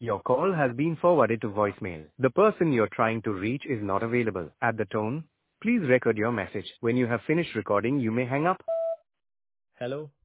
Your call has been forwarded to voicemail. The person you're trying to reach is not available. At the tone, please record your message. When you have finished recording, you may hang up. Hello.